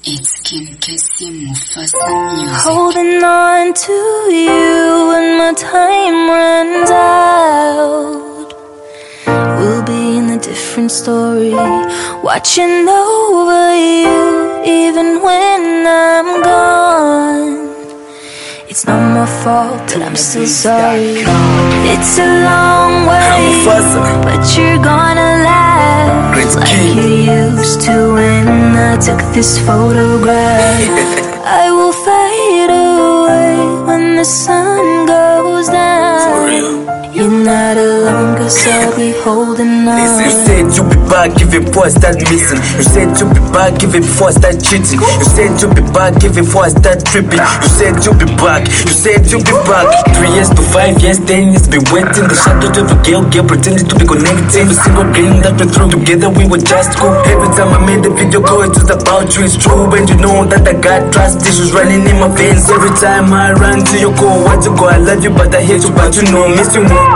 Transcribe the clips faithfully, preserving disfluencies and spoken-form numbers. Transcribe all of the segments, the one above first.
It's Kim Casey Mufasa Music. Holding on to you when my time runs out. We'll be in a different story, watching over you even when I'm gone. It's not my fault, but I'm still sorry. It's a long way, but you're gonna laugh like you used to when I took this photograph. I will fade away when the sun goes down. You're not alone, cause I'll be holding on. You said you'll be back even before I start missing. You said you'll be back even before I start cheating. You said you'll be back even before I start tripping. You said you'll be back, you said you'll be back. Three years to five years, ten years, been waiting. The shadow of a girl, girl pretending to be connected. Every single dream that we threw together, we were just cool. Every time I made a video call, it was about you, it's true. And you know that I got trust issues running in my veins. Every time I run to your call, what you go, I love you, but I hate you, but you know, miss you more.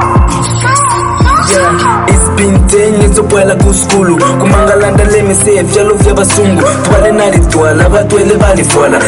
Yeah, it's been ten years of while I go school. Kumangalanda let me say if you love your basungu. Twale nali twala, batwele bali twala.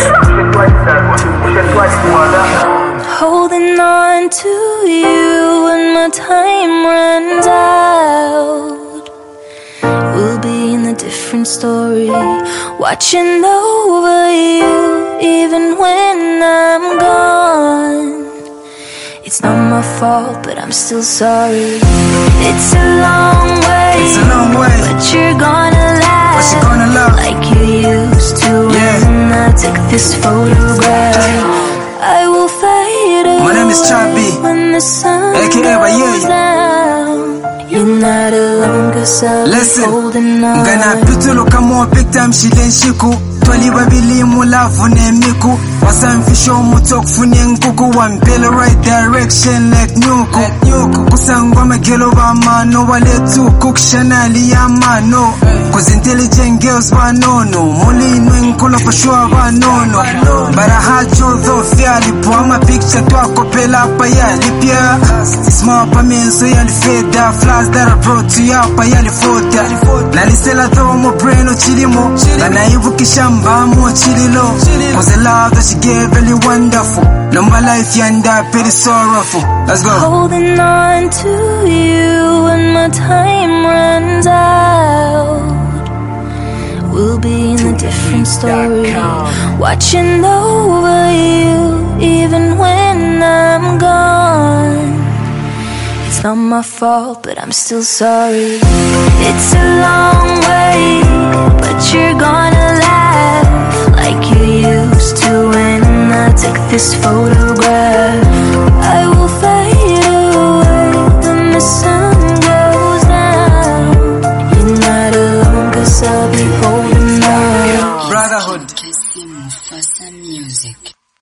Holding on to you when my time runs out. We'll be in a different story, watching over you even when I'm gone. It's not my fault, but I'm still sorry. It's a long way, it's a long way, but you're gonna laugh, but you're gonna laugh like you used to yeah. when I took this photograph. I will fade away. My name is Chabi, when the sun A K A goes down. You're not alone, cause I'll Listen, be holding on. Ngana pitulu kamo big time shilen shiku. Twali babili mulavu ne miku. Wasamfisho mutok funye nkuku. One bill right direction like nyuku. Kusangwa magelo ba mano. Wale tu kukshanali ya mano. Cause intelligent girls ba nono. Muli inwe nkula for sure ba nono. Bara hacho tho fiali. Puama picture twa kopela pa yali pia. Small pa menso yali feda. Flaws that I brought to ya pa yali foda. Nalisela tho mo brain o chilimo. Nana ivu kishamba mo chililo. Cause the love that she gave really wonderful. No my life yanda pretty sorrowful. Let's go. Holding on to you when my time runs out. We'll be in a different story, watching over you even when I'm gone. It's not my fault, but I'm still sorry. It's a long way, but you're gonna laugh like you used to when I took this photograph. I will fade away when the sun goes down. You're not alone, cause I'll be holding